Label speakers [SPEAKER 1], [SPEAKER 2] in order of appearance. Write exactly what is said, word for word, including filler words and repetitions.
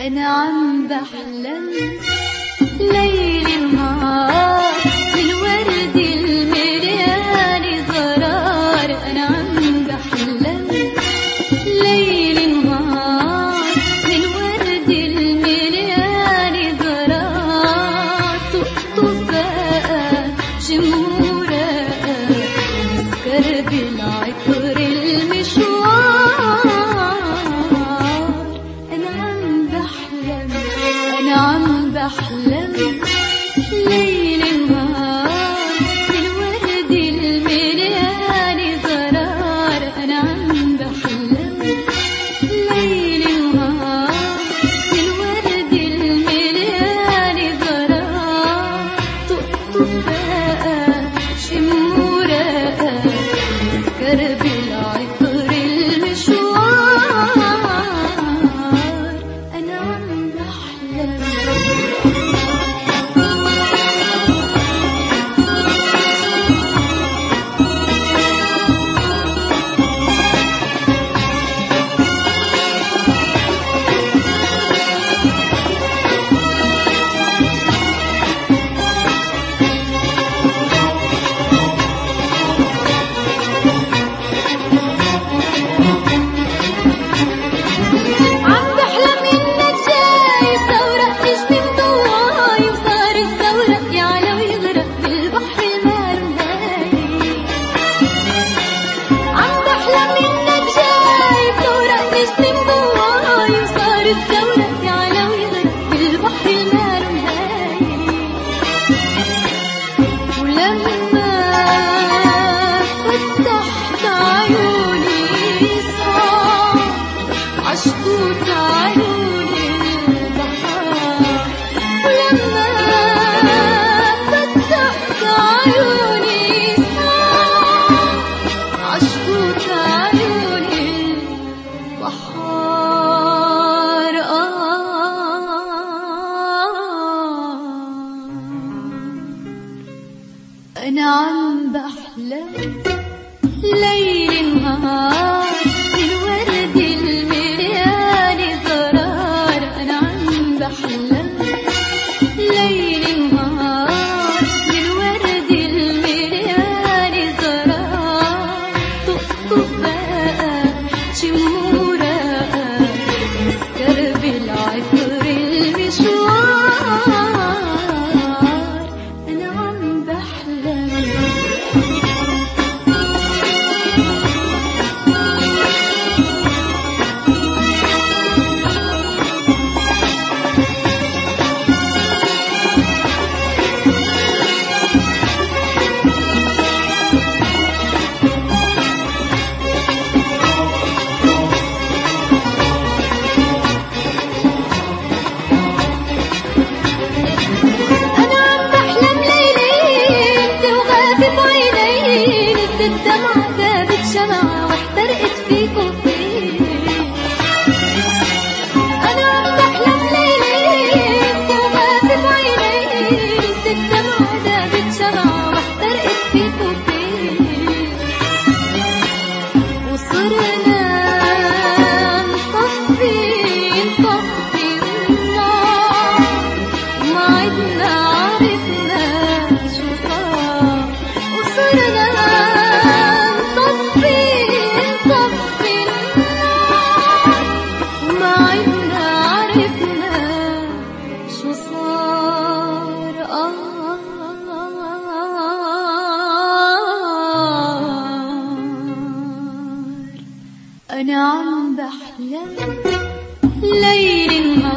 [SPEAKER 1] أنا عم بحلم ليل نهار بالورد المليان غرار. أنا عم بحلم ليل نهار بالورد المليان غرار. طقطق بقى جمهورة نسكر بالعطر المشوار. أنا عم بحلم أنا عم بحلم ليل نهار بالورد المليان غرار. أنا عم بحلم ليل نهار بالورد المليان غرار. طقطق بقى شمورة نسكر بالعطر المشوار. أنا عم بحلم أنا عم بحلم ليل نهار بالورد المليان غرار. أنا عم بحلم ليل نهار بالورد المليان غرار. طقطق بقى شمورة نسكر بالعطر المشوار. أنا عم بحلم الدمعة ذابت شمعة واحترقت فيك وفيك. أنا عم بحلم ليلة وغابت بعينيك. الدمعة ذابت شمعة واحترقت فيك وفيك. وصرنا نطفي نطفي النار وما عدنا عرفنا شو صار. وصرنا أنا عم بحلم ليل